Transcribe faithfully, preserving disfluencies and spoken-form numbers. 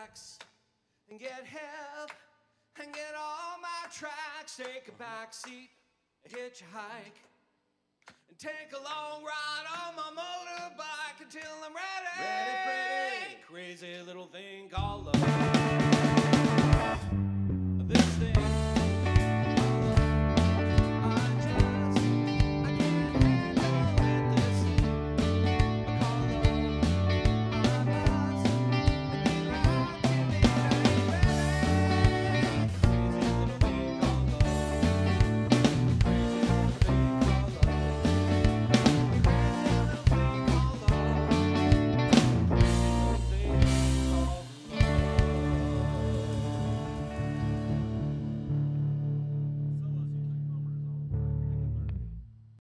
relax and get hip and get all my tracks. Take a back seat, hitchhike, and take a long ride on my motorbike until I'm ready. Ready, ready. Crazy little thing called love.